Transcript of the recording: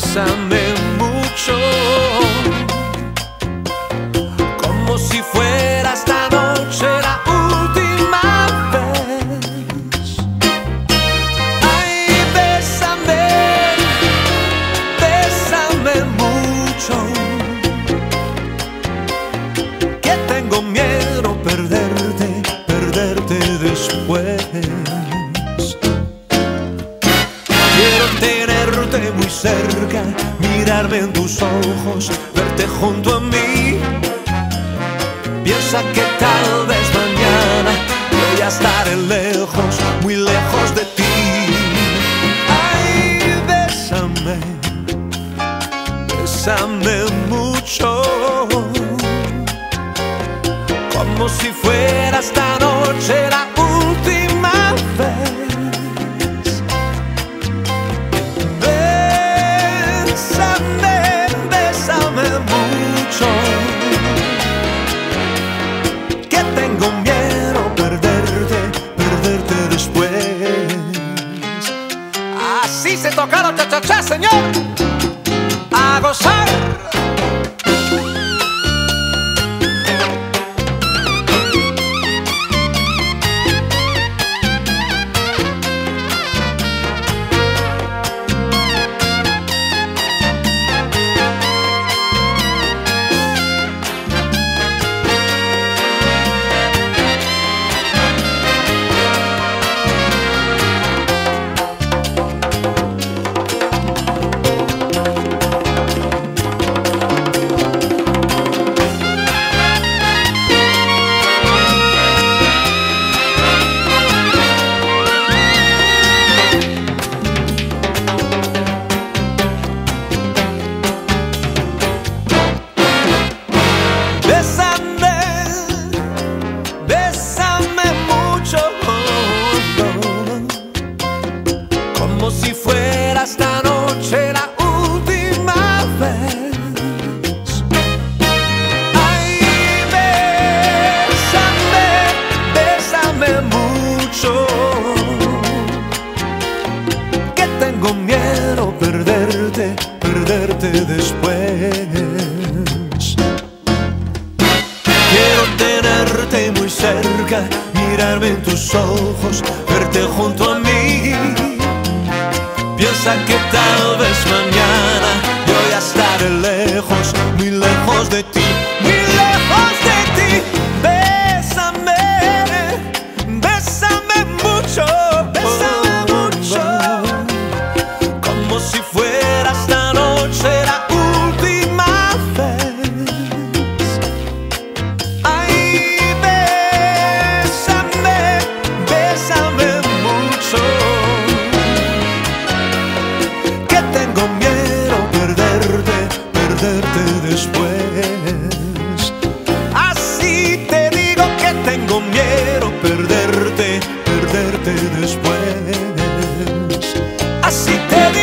bésame mucho, como si fuera esta noche la última vez. Ay, bésame, bésame mucho, que tengo miedo perderte después. Quiero tenerte muy cerca, mirarme en tus ojos, verte junto a mí. Piensa que tal vez mañana voy a estar lejos, muy lejos de ti. Ay, bésame, bésame mucho, como si fuera esta noche la última vez. Que tengo miedo perderte después. Así se tocaron cha-cha-cha, señor. A gozar. Como si fuera esta noche la última vez. Ay, bésame, bésame mucho, que tengo miedo perderte después. Quiero tenerte muy cerca, mirarme en tus ojos, verte junto a mí. Piensa que tal vez mañana voy a estar lejos, muy lejos de ti, muy lejos de ti. Bésame, bésame mucho, como si fuera esta noche la última vez. Ay, bésame, bésame mucho, que tengo miedo perderte después. Así te digo que tengo miedo perderte después. Así te digo.